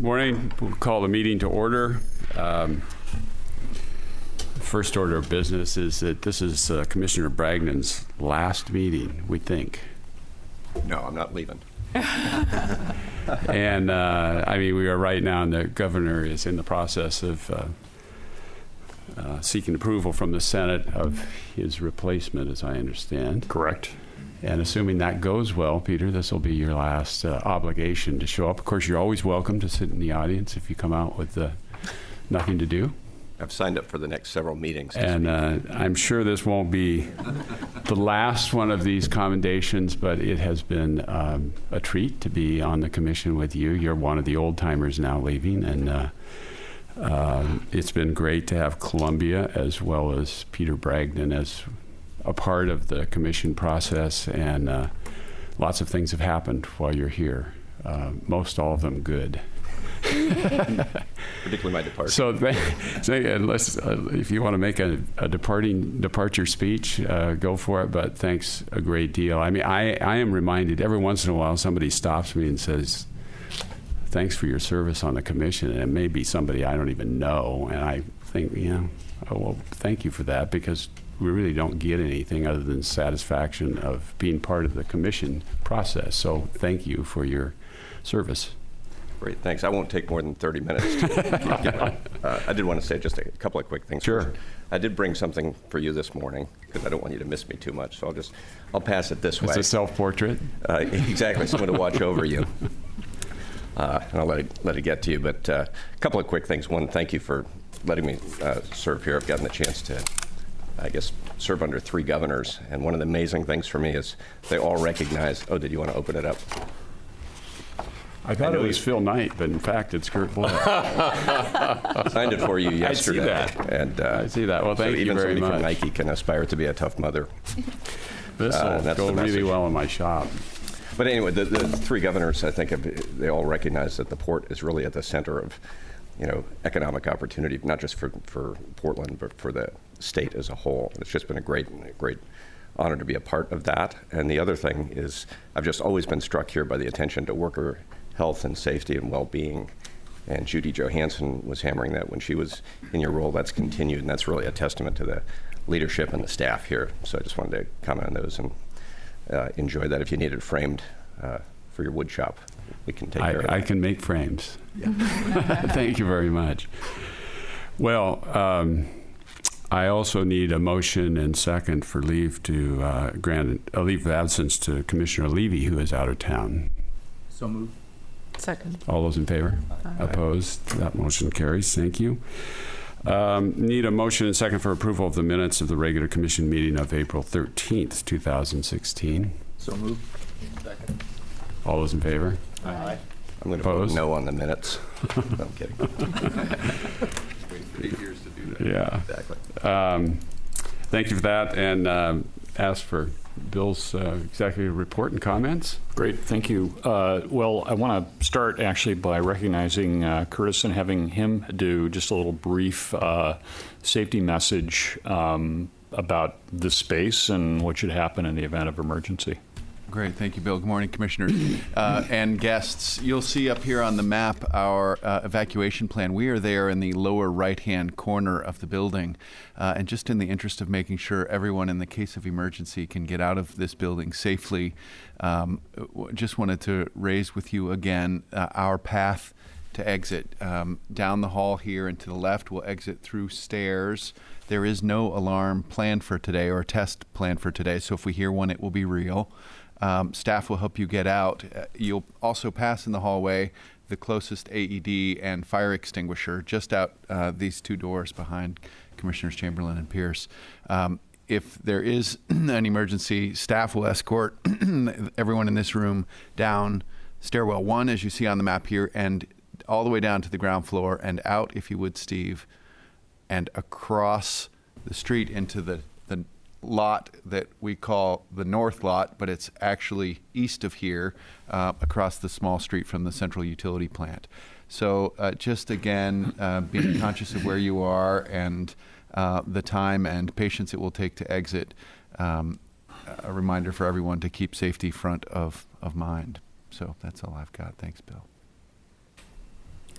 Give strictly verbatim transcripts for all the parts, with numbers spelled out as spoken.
Morning. We'll call the meeting to order. Um, first order of business is that this is uh, Commissioner Bragnon's last meeting, we think. No, I'm not leaving. And, uh, I mean, we are right now, and the governor is in the process of uh, uh, seeking approval from the Senate of his replacement, as I understand. Correct. And assuming that goes well, Peter, this will be your last uh, obligation to show up. Of course, you're always welcome to sit in the audience if you come out with uh, nothing to do. I've signed up for the next several meetings. And uh, I'm sure this won't be the last one of these commendations, but it has been um, a treat to be on the commission with you. You're one of the old timers now leaving, and uh, uh, it's been great to have Columbia as well as Peter Bragnon as a part of the commission process, and uh, lots of things have happened while you're here. Uh, most all of them good. Particularly my departure. So, th- so unless uh, if you want to make a, a departing departure speech, uh, go for it. But thanks a great deal. I mean, I, I am reminded every once in a while somebody stops me and says, "Thanks for your service on the commission," and it may be somebody I don't even know, and I think, yeah, oh, well, thank you for that, because we really don't get anything other than satisfaction of being part of the commission process. So thank you for your service. Great, thanks. I won't take more than thirty minutes. To uh, I did want to say just a couple of quick things. Sure. First, I did bring something for you this morning because I don't want you to miss me too much. So I'll just, I'll pass it this way. It's a self-portrait. Uh, exactly, someone to watch over you. Uh, and I'll let it, let it get to you. But uh, a couple of quick things. One, thank you for letting me uh, serve here. I've gotten the chance to, I guess, serve under three governors. And one of the amazing things for me is they all recognize, oh, did you want to open it up? I thought I it know was you- Phil Knight, but in fact, it's Kurt Blair. Signed it for you yesterday. that. And, uh, I see that. Well, thank so you even very somebody much. from Nike can aspire to be a tough mother. This Uh, will that's go the really message. well in my shop. But anyway, the, the three governors, I think, have, they all recognize that the port is really at the center of, you know, economic opportunity, not just for, for Portland, but for the state as a whole. It's just been a great, great honor to be a part of that. And the other thing is, I've just always been struck here by the attention to worker health and safety and well-being. And Judy Johansson was hammering that when she was in your role. That's continued, and that's really a testament to the leadership and the staff here. So I just wanted to comment on those and uh, enjoy that. If you need it framed uh, for your wood shop, we can take care of it. I, I can make frames. Thank you very much. Well, um, I also need a motion and second for leave to uh, grant a leave of absence to Commissioner Levy, who is out of town. So moved. Second. All those in favor? Aye. Opposed? That motion carries. Thank you. Um, need a motion and second for approval of the minutes of the regular commission meeting of April thirteenth, two thousand sixteen. So moved. Second. All those in favor? Aye. I'm going to vote Opposed? no on the minutes. No, I'm kidding. Wait eight years to do that. Yeah. Exactly. Um, thank you for that, and um, ask for Bill's uh, executive report and comments. Great, thank you. Uh, well, I want to start actually by recognizing uh, Curtis and having him do just a little brief uh, safety message um, about the space and what should happen in the event of emergency. Great. Thank you, Bill. Good morning, Commissioners uh, and guests. You'll see up here on the map our uh, evacuation plan. We are there in the lower right-hand corner of the building. Uh, and just in the interest of making sure everyone in the case of emergency can get out of this building safely, um, w- just wanted to raise with you again uh, our path to exit. Um, down the hall here and to the left, we'll exit through stairs. There is no alarm planned for today or test planned for today, so if we hear one, it will be real. Um, staff will help you get out. Uh, you'll also pass in the hallway the closest A E D and fire extinguisher just out uh, these two doors behind Commissioners Chamberlain and Pierce. Um, if there is an emergency, staff will escort everyone in this room down stairwell one, as you see on the map here, and all the way down to the ground floor and out, if you would, Steve, and across the street into the, the lot that we call the north lot, but it's actually east of here, uh, across the small street from the central utility plant. So uh, just again, uh, being conscious of where you are and uh, the time and patience it will take to exit. Um, a reminder for everyone to keep safety front of, of mind. So that's all I've got. Thanks, Bill.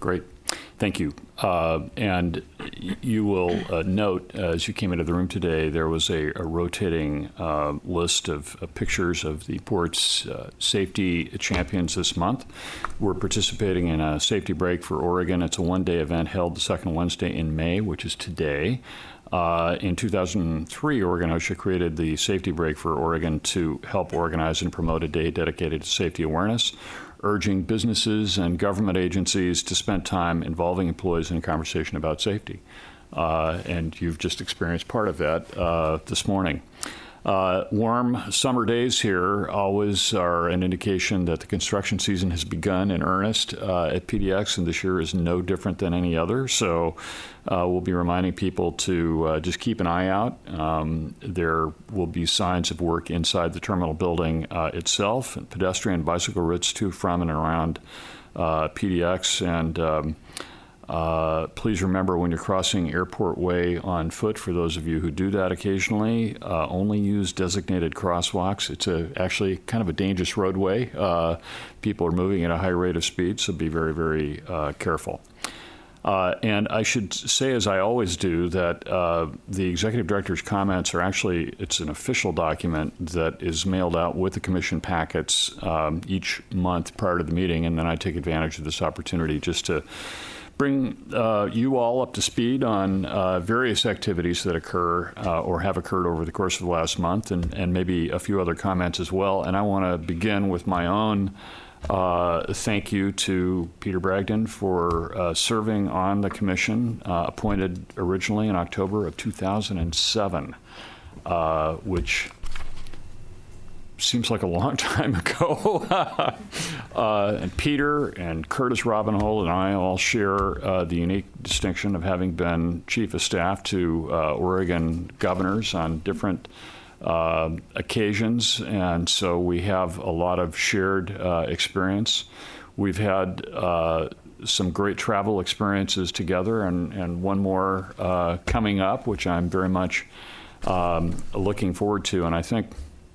Great. Thank you. Uh, and y- you will uh, note, uh, as you came into the room today, there was a, a rotating uh, list of uh, pictures of the port's uh, safety champions this month. We're participating in a safety break for Oregon. It's a one-day event held the second Wednesday in May, which is today. Uh, in two thousand three, Oregon OSHA created the Safety Break for Oregon to help organize and promote a day dedicated to safety awareness, urging businesses and government agencies to spend time involving employees in a conversation about safety. Uh, and you've just experienced part of that uh, this morning. Uh, warm summer days here always are an indication that the construction season has begun in earnest uh, at P D X, and this year is no different than any other. So uh, we'll be reminding people to uh, just keep an eye out. Um, there will be signs of work inside the terminal building uh, itself, and pedestrian bicycle routes to, from, and around uh, P D X. And um, Uh, please remember, when you're crossing Airport Way on foot, for those of you who do that occasionally, uh, only use designated crosswalks. It's a, actually kind of a dangerous roadway. Uh, people are moving at a high rate of speed, so be very, very uh, careful. Uh, and I should say, as I always do, that uh, the executive director's comments are actually, it's an official document that is mailed out with the commission packets um, each month prior to the meeting, and then I take advantage of this opportunity just to bring uh, you all up to speed on uh, various activities that occur uh, or have occurred over the course of the last month, and, and maybe a few other comments as well. And I want to begin with my own uh, thank you to Peter Bragdon for uh, serving on the commission, uh, appointed originally in October of two thousand seven, uh, which seems like a long time ago. uh, and Peter and Curtis Robinhold and I all share uh, the unique distinction of having been chief of staff to uh, Oregon governors on different uh, occasions, and so we have a lot of shared uh, experience. We've had uh, some great travel experiences together, and, and one more uh, coming up, which I'm very much um, looking forward to. And I think,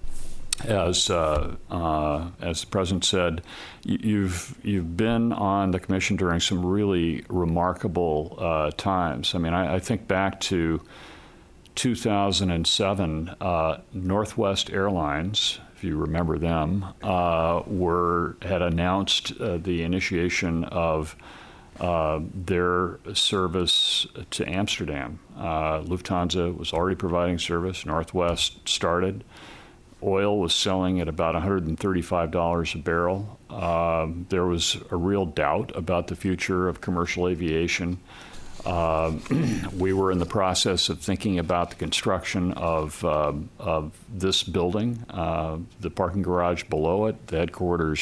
As uh, uh, as the president said, you've you've been on the commission during some really remarkable uh, times. I mean, I, I think back to two thousand seven. Uh, Northwest Airlines, if you remember them, uh, were had announced uh, the initiation of uh, their service to Amsterdam. Uh, Lufthansa was already providing service. Northwest started. Oil was selling at about one hundred thirty-five dollars a barrel. Um, there was a real doubt about the future of commercial aviation. Uh, we were in the process of thinking about the construction of, uh, of this building, uh, the parking garage below it, the headquarters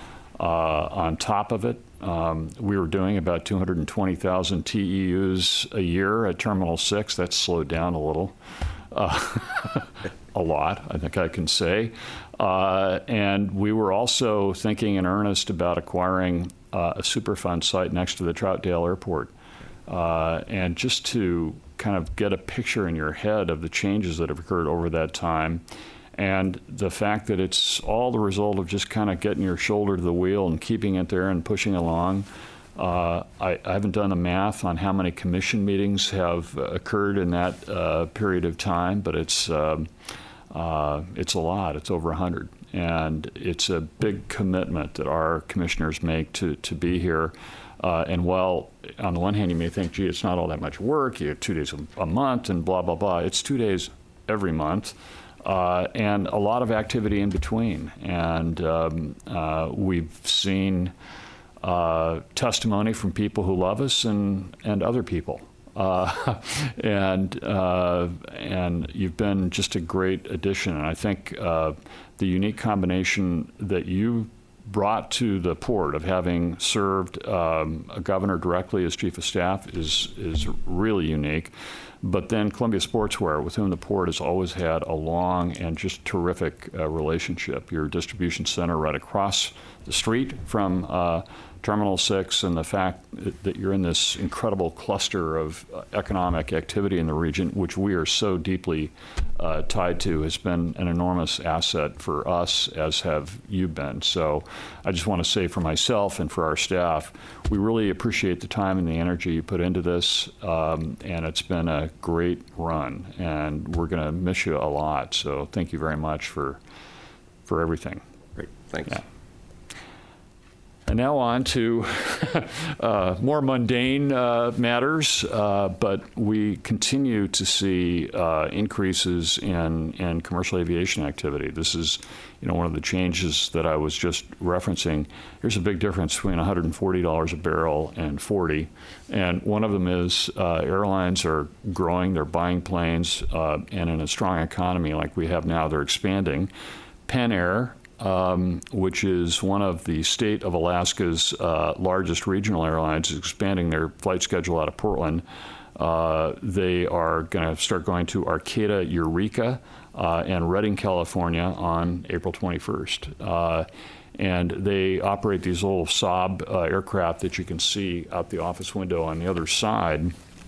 uh, on top of it. Um, we were doing about two hundred twenty thousand T E Us a year at Terminal six. That's slowed down a little. Uh, a lot, I think I can say. Uh, and we were also thinking in earnest about acquiring uh, a Superfund site next to the Troutdale Airport. Uh, and just to kind of get a picture in your head of the changes that have occurred over that time, and the fact that it's all the result of just kind of getting your shoulder to the wheel and keeping it there and pushing along. Uh, I, I haven't done the math on how many commission meetings have uh, occurred in that uh, period of time, but it's um, uh, it's a lot. It's over one hundred, and it's a big commitment that our commissioners make to to be here. Uh, and while on the one hand you may think, gee, it's not all that much work. You have two days a, a month and blah blah blah. It's two days every month. Uh, and a lot of activity in between. And um, uh, we've seen uh, testimony from people who love us and, and other people. Uh, and uh, and you've been just a great addition. And I think uh, the unique combination that you brought to the port of having served um, a governor directly as chief of staff is is really unique. But then Columbia Sportswear, with whom the port has always had a long and just terrific uh, relationship. Your distribution center right across the street from uh, Terminal six, and the fact that you're in this incredible cluster of economic activity in the region, which we are so deeply uh, tied to, has been an enormous asset for us, as have you been. So I just want to say for myself and for our staff, we really appreciate the time and the energy you put into this, um, and it's been a great run, and we're going to miss you a lot. So thank you very much for, for everything. Great. Thanks. Yeah. And now on to uh, more mundane uh, matters, uh, but we continue to see uh, increases in, in commercial aviation activity. This is, you know, one of the changes that I was just referencing. There's a big difference between one hundred forty dollars a barrel and forty, and one of them is uh, airlines are growing, they're buying planes, uh, and in a strong economy like we have now, they're expanding. Pen Air, Um, which is one of the state of Alaska's uh, largest regional airlines, is expanding their flight schedule out of Portland. Uh, they are going to start going to Arcata, Eureka, uh, and Redding, California on April twenty-first. Uh, and they operate these little Saab uh, aircraft that you can see out the office window on the other side.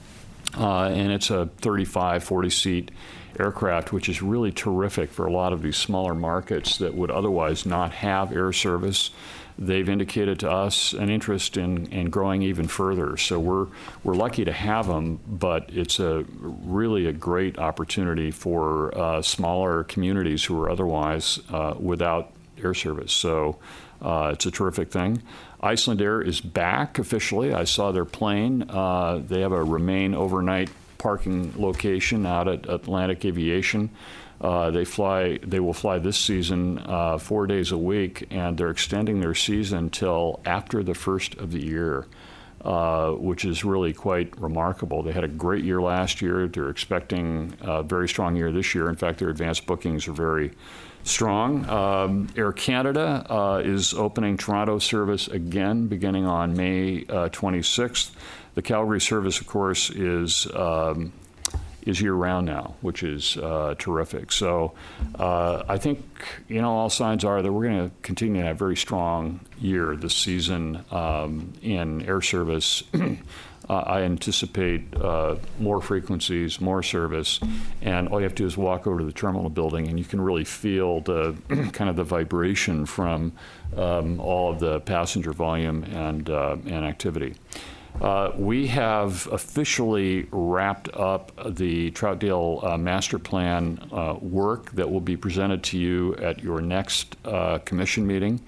Uh, and it's a thirty-five, forty seat aircraft, which is really terrific for a lot of these smaller markets that would otherwise not have air service. They've indicated to us an interest in, in growing even further. So we're we're lucky to have them, but it's a really a great opportunity for uh, smaller communities who are otherwise uh, without air service. So uh, it's a terrific thing. Iceland Air is back officially. I saw their plane. Uh, they have a Remain overnight parking location out at Atlantic Aviation. Uh, they fly. They will fly this season uh, four days a week, and they're extending their season till after the first of the year, uh, which is really quite remarkable. They had a great year last year. They're expecting a very strong year this year. In fact, their advanced bookings are very strong. Um, Air Canada uh, is opening Toronto service again, beginning on May uh, twenty-sixth. The Calgary service, of course, is um, is year-round now, which is uh, terrific. So uh, I think, you know, all signs are that we're going to continue to have a very strong year this season um, in air service. uh, I anticipate uh, more frequencies, more service, and all you have to do is walk over to the terminal building, and you can really feel the kind of the vibration from um, all of the passenger volume and uh, and activity. Uh, we have officially wrapped up the Troutdale uh, Master Plan uh, work that will be presented to you at your next uh, commission meeting.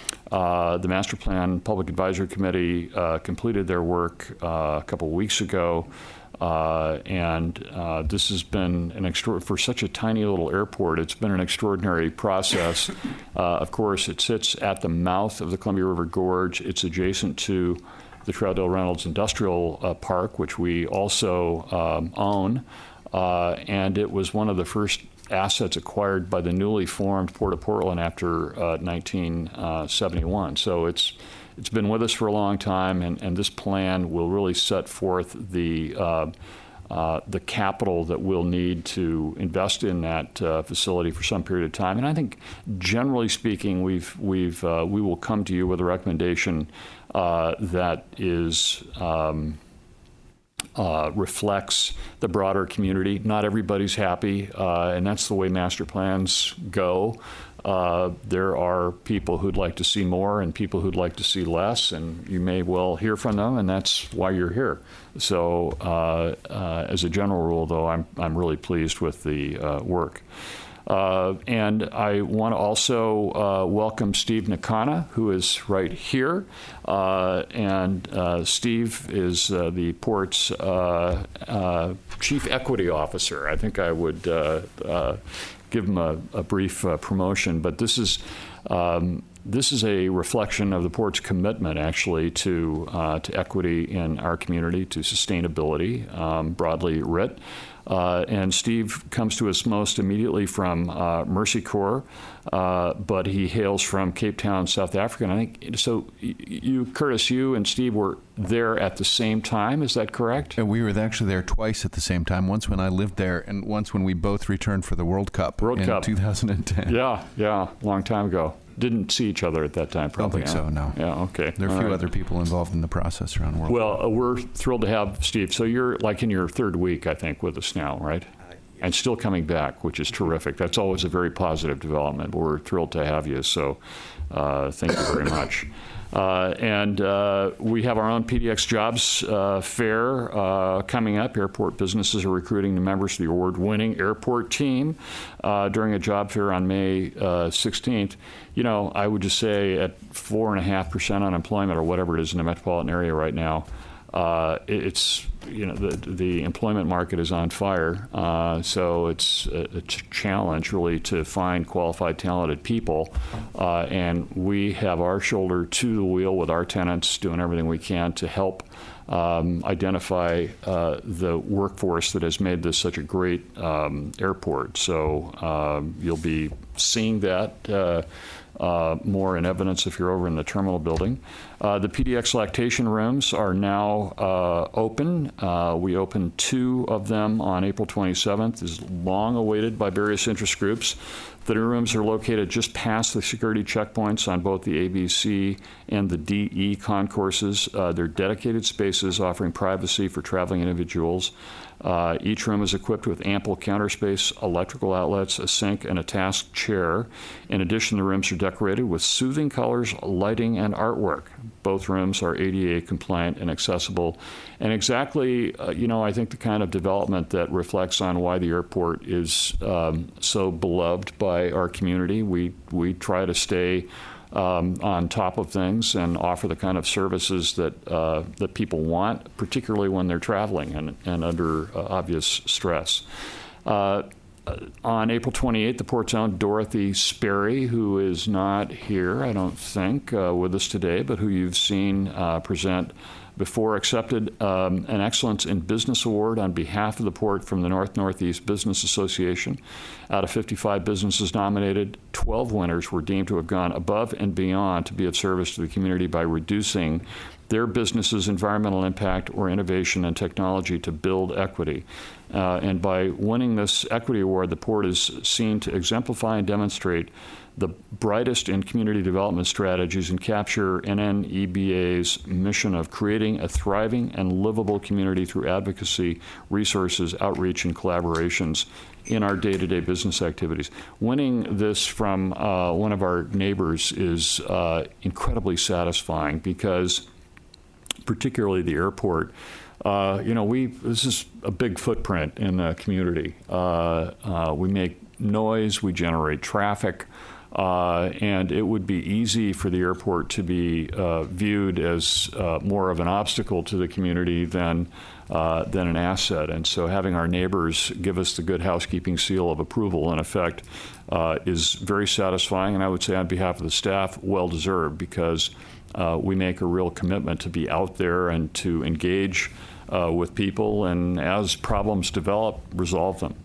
Uh, the Master Plan Public Advisory Committee uh, completed their work uh, a couple weeks ago, uh, and uh, this has been an extra for such a tiny little airport. It's been an extraordinary process. Uh, of course, it sits at the mouth of the Columbia River Gorge. It's adjacent to the Troutdale Reynolds Industrial uh, Park, which we also um, own, uh, and it was one of the first assets acquired by the newly formed Port of Portland after uh, nineteen seventy-one. So it's it's been with us for a long time, and, and this plan will really set forth the uh, uh, the capital that we'll need to invest in that uh, facility for some period of time. And I think, generally speaking, we've we've uh, we will come to you with a recommendation Uh, that is um, uh, reflects the broader community. Not everybody's happy, uh, and that's the way master plans go. Uh, there are people who'd like to see more and people who'd like to see less, and you may well hear from them, and that's why you're here. So, uh, uh, as a general rule, though, I'm I'm really pleased with the uh, work. Uh, and I want to also uh, welcome Steve Nakana, who is right here. Uh, and uh, Steve is uh, the Port's uh, uh, Chief Equity Officer. I think I would uh, uh, give him a, a brief uh, promotion. But this is um, this is a reflection of the Port's commitment, actually, to uh, to equity in our community, to sustainability, um, broadly writ. Uh, and Steve comes to us most immediately from uh, Mercy Corps, uh, but he hails from Cape Town, South Africa. And I think so. You, Curtis, you and Steve were there at the same time. Is that correct? And we were actually there twice at the same time. Once when I lived there, and once when we both returned for the World Cup World in Cup. two thousand ten. Yeah, yeah, long time ago. didn't see each other at that time, Don't probably. think huh? so, no. Yeah, okay. There are a All few right. other people involved in the process around the world. Well, uh, we're thrilled to have Steve. So you're like in your third week, I think, with us now, right? And still coming back, which is terrific. That's always a very positive development. We're thrilled to have you, so uh, thank you very much. Uh, and uh, we have our own P D X Jobs uh, Fair uh, coming up. Airport businesses are recruiting the members of the award-winning airport team uh, during a job fair on May uh, sixteenth. You know, I would just say at four and a half percent unemployment or whatever it is in the metropolitan area right now, uh, it- it's, you know, the, the employment market is on fire. Uh, so it's a, a ch- challenge really to find qualified, talented people. Uh, and we have our shoulder to the wheel with our tenants, doing everything we can to help um, identify uh, the workforce that has made this such a great um, airport. So um, you'll be seeing that uh, uh, more in evidence if you're over in the terminal building. Uh, the P D X lactation rooms are now uh, open. Uh, we opened two of them on April twenty-seventh, is long awaited by various interest groups. The new rooms are located just past the security checkpoints on both the A B C and the D E concourses. Uh, they're dedicated spaces offering privacy for traveling individuals. Uh, each room is equipped with ample counter space, electrical outlets, a sink, and a task chair. In addition, the rooms are decorated with soothing colors, lighting, and artwork. Both rooms are A D A compliant and accessible. And exactly, uh, you know, I think the kind of development that reflects on why the airport is um, so beloved by our community. We, we try to stay Um, on top of things and offer the kind of services that uh, that people want, particularly when they're traveling and, and under uh, obvious stress. Uh, on April twenty-eighth, the Port's own Dorothy Sperry, who is not here, I don't think, uh, with us today, but who you've seen uh, present before, accepted um, an Excellence in Business Award on behalf of the Port from the North Northeast Business Association. Out of fifty-five businesses nominated, twelve winners were deemed to have gone above and beyond to be of service to the community by reducing their business's environmental impact or innovation and technology to build equity. Uh, and by winning this equity award, the Port is seen to exemplify and demonstrate the brightest in community development strategies and capture N N E B A's mission of creating a thriving and livable community through advocacy, resources, outreach, and collaborations in our day-to-day business activities. Winning this from uh, one of our neighbors is uh, incredibly satisfying because, particularly the airport, uh, you know, we this is a big footprint in the community. Uh, uh, we make noise, we generate traffic. Uh, and it would be easy for the airport to be uh, viewed as uh, more of an obstacle to the community than uh, than an asset. And so having our neighbors give us the good housekeeping seal of approval, in effect, uh, is very satisfying. And I would say on behalf of the staff, well-deserved, because uh, we make a real commitment to be out there and to engage uh, with people, and as problems develop, resolve them.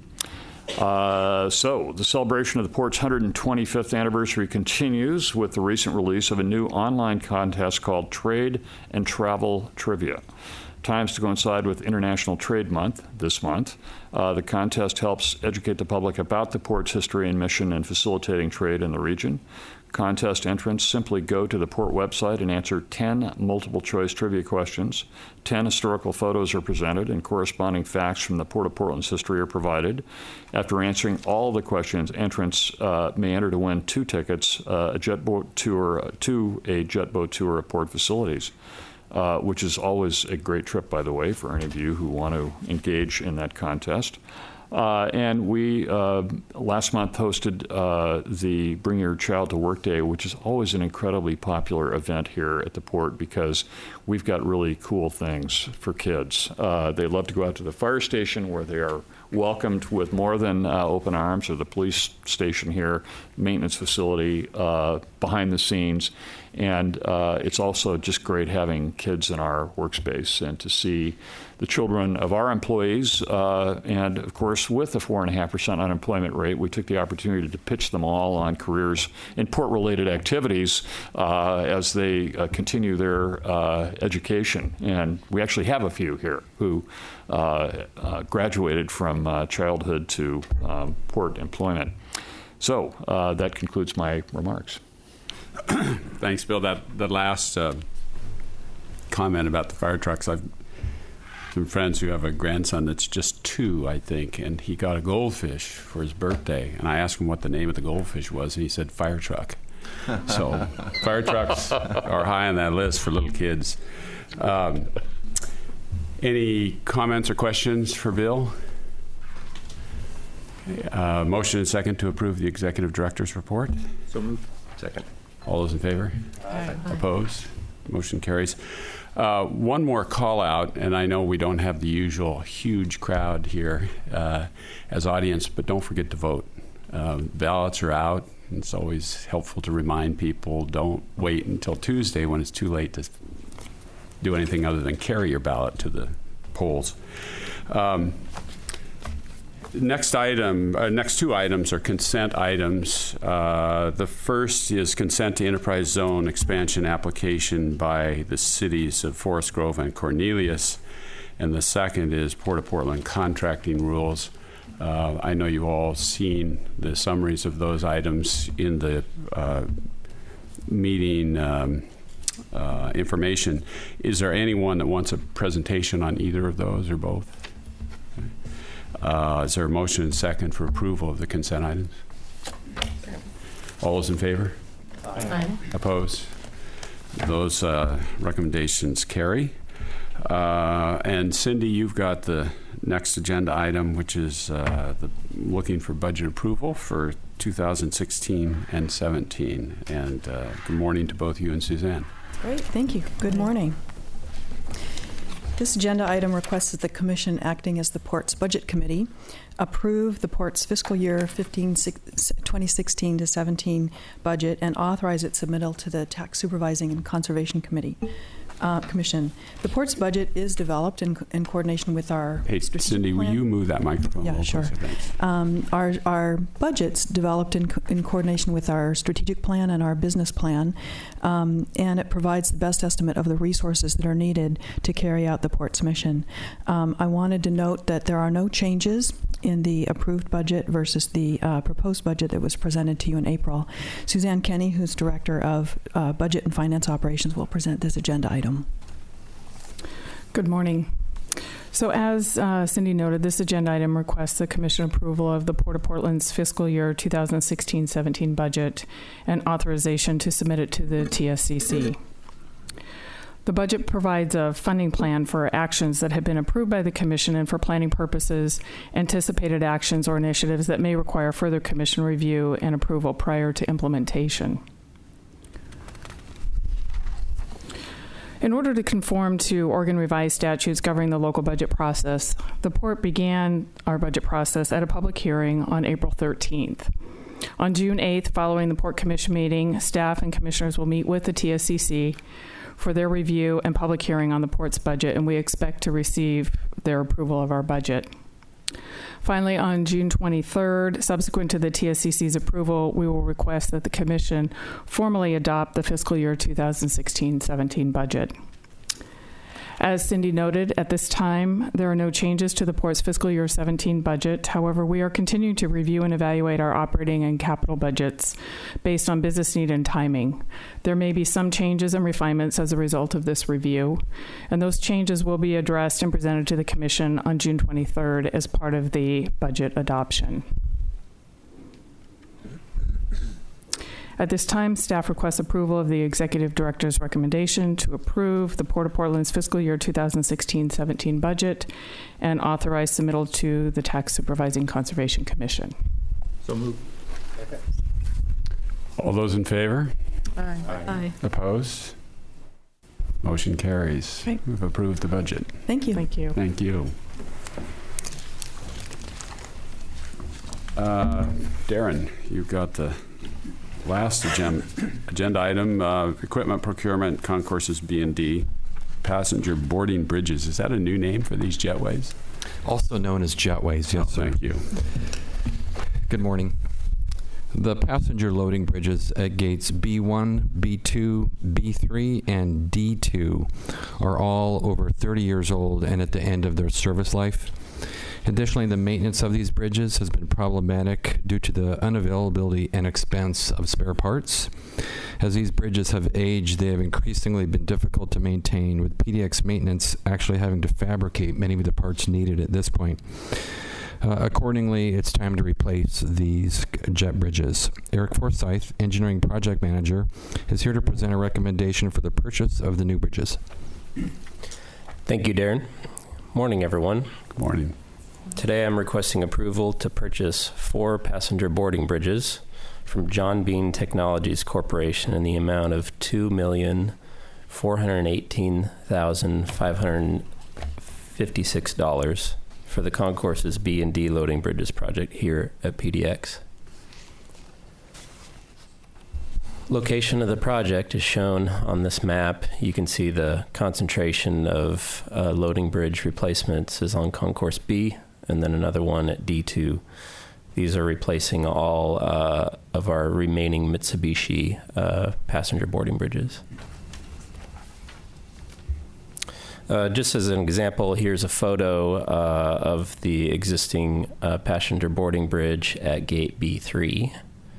Uh, so, the celebration of the Port's one hundred twenty-fifth anniversary continues with the recent release of a new online contest called Trade and Travel Trivia. Times to coincide with International Trade Month this month. Uh, the contest helps educate the public about the Port's history and mission in facilitating trade in the region. Contest entrants simply go to the Port website and answer ten multiple-choice trivia questions. ten historical photos are presented, and corresponding facts from the Port of Portland's history are provided. After answering all the questions, entrants uh, may enter to win two tickets, uh, a jet boat tour to a jet boat tour of port facilities, uh, which is always a great trip, by the way, for any of you who want to engage in that contest. Uh, and we uh, last month hosted uh, the Bring Your Child to Work Day, which is always an incredibly popular event here at the Port because we've got really cool things for kids. Uh, they love to go out to the fire station where they are welcomed with more than uh, open arms, or the police station here, maintenance facility, uh, behind the scenes. And uh, it's also just great having kids in our workspace and to see the children of our employees. Uh, and, of course, with the four point five percent unemployment rate, we took the opportunity to pitch them all on careers in port-related activities uh, as they uh, continue their uh, education. And we actually have a few here who uh, uh, graduated from uh, childhood to um, port employment. So uh, that concludes my remarks. Thanks, Bill. That the last uh, comment about the fire trucks, I've some friends who have a grandson that's just two, I think, and he got a goldfish for his birthday. And I asked him what the name of the goldfish was, and he said fire truck. So fire trucks are high on that list for little kids. Um, any comments or questions for Bill? Uh, motion and second to approve the executive director's report. So moved. Second. All those in favor? Aye. Opposed? Motion carries. Uh, one more call out, and I know we don't have the usual huge crowd here uh, as audience, but don't forget to vote. Um, ballots are out. It's always helpful to remind people, don't wait until Tuesday when it's too late to do anything other than carry your ballot to the polls. Um, Next item, uh, next two items are consent items. Uh, the first is consent to enterprise zone expansion application by the cities of Forest Grove and Cornelius, and the second is Port of Portland contracting rules. Uh, I know you've all seen the summaries of those items in the uh, meeting um, uh, information. Is there anyone that wants a presentation on either of those or both? Uh, is there a motion and second for approval of the consent items? All those in favor? Aye. Opposed? Those uh, recommendations carry. Uh, and Cindy, you've got the next agenda item, which is uh, the, looking for budget approval for two thousand sixteen and seventeen. And uh, good morning to both you and Suzanne. Great, thank you. Good morning. This agenda item requests that the Commission, acting as the Port's Budget Committee, approve the Port's fiscal year twenty sixteen to seventeen budget and authorize its submittal to the Tax Supervising and Conservation Committee. Uh, Commission. The Port's budget is developed in, in coordination with our Hey, strategic Cindy, will plan. you move that microphone? Yeah, a little sure. closer? Thanks. Um, our, our budget's developed in, co- in coordination with our strategic plan and our business plan, um, and it provides the best estimate of the resources that are needed to carry out the Port's mission. Um, I wanted to note that there are no changes in the approved budget versus the uh, proposed budget that was presented to you in April. Suzanne Kenny, who's Director of uh, Budget and Finance Operations, will present this agenda item. Good morning. So as uh, Cindy noted, this agenda item requests the Commission approval of the Port of Portland's fiscal year twenty sixteen seventeen budget and authorization to submit it to the T S C C. The budget provides a funding plan for actions that have been approved by the Commission and for planning purposes, anticipated actions or initiatives that may require further Commission review and approval prior to implementation. In order to conform to Oregon revised statutes governing the local budget process, the Port began our budget process at a public hearing on April thirteenth. On June eighth, following the Port Commission meeting, staff and commissioners will meet with the T S C C for their review and public hearing on the Port's budget, and we expect to receive their approval of our budget. Finally, on June twenty-third, subsequent to the T S C C's approval, we will request that the Commission formally adopt the fiscal year twenty sixteen seventeen budget. As Cindy noted, at this time, there are no changes to the Port's fiscal year seventeen budget. However, we are continuing to review and evaluate our operating and capital budgets based on business need and timing. There may be some changes and refinements as a result of this review, and those changes will be addressed and presented to the Commission on June twenty-third as part of the budget adoption. At this time, staff requests approval of the Executive Director's recommendation to approve the Port of Portland's fiscal year twenty sixteen seventeen budget and authorize submittal to the Tax Supervising Conservation Commission. So moved. All those in favor? Aye. Aye. Opposed? Motion carries. Great. We've approved the budget. Thank you. Thank you. Thank you. Uh, Darren, you've got the last agenda, agenda item, uh, equipment procurement, concourses B and D, passenger boarding bridges. Is that a new name for these jetways? Also known as jetways, yes, sir. Thank you. Good morning. The passenger loading bridges at gates B one, B two, B three, and D two are all over thirty years old and at the end of their service life. Additionally, the maintenance of these bridges has been problematic due to the unavailability and expense of spare parts. As these bridges have aged, they have increasingly been difficult to maintain, with P D X maintenance actually having to fabricate many of the parts needed at this point. Uh, accordingly, it's time to replace these jet bridges. Eric Forsyth, Engineering Project Manager, is here to present a recommendation for the purchase of the new bridges. Thank you, Darren. Morning, everyone. Good morning. Today I'm requesting approval to purchase four passenger boarding bridges from John Bean Technologies Corporation in the amount of two million four hundred eighteen thousand five hundred fifty-six dollars for the Concourses B and D loading bridges project here at P D X. Location of the project is shown on this map. You can see the concentration of uh, loading bridge replacements is on Concourse B, and then another one at D two. These are replacing all uh, of our remaining Mitsubishi uh, passenger boarding bridges. Uh, just as an example, here's a photo uh, of the existing uh, passenger boarding bridge at Gate B three.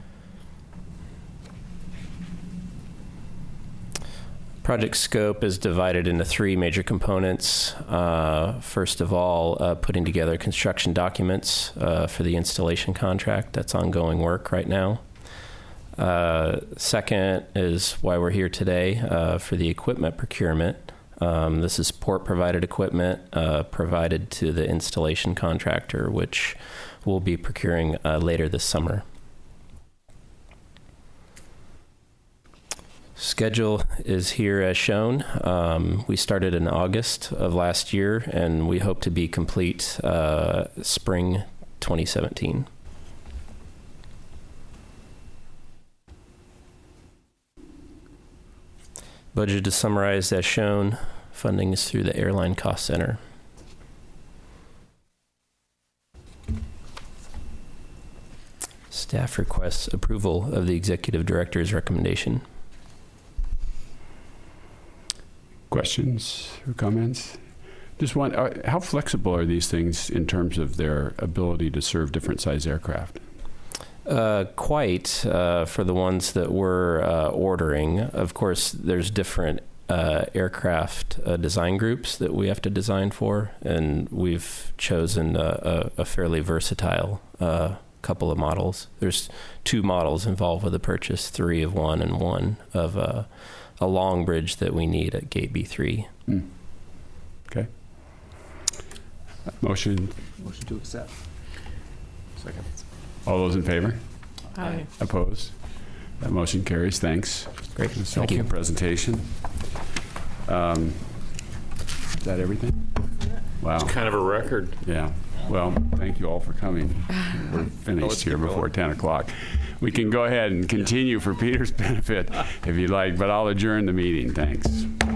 Project scope is divided into three major components. Uh, first of all, uh, putting together construction documents uh, for the installation contract. That's ongoing work right now. Uh, second is why we're here today, uh, for the equipment procurement. Um, this is port-provided equipment uh, provided to the installation contractor, which we'll be procuring uh, later this summer. Schedule is here as shown. Um, we started in August of last year, and we hope to be complete uh, spring twenty seventeen. Budget is summarized as shown. Funding is through the Airline Cost Center. Staff requests approval of the Executive Director's recommendation. Questions or comments? Just one, uh, how flexible are these things in terms of their ability to serve different size aircraft? Uh, quite uh, for the ones that we're uh, ordering. Of course, there's different uh, aircraft uh, design groups that we have to design for, and we've chosen a, a, a fairly versatile uh, couple of models. There's two models involved with the purchase, three of one and one of uh, a long bridge that we need at Gate B three. Mm. Okay. Motion. Motion to accept. Second. All those in favor? Aye. Opposed? That motion carries. Thanks. Great. That's Thank helpful you. presentation. Um, is that everything? Wow. Kind of a record. Yeah. Well, thank you all for coming. We're finished here before ten o'clock. We can go ahead and continue for Peter's benefit if you'd like, but I'll adjourn the meeting. Thanks.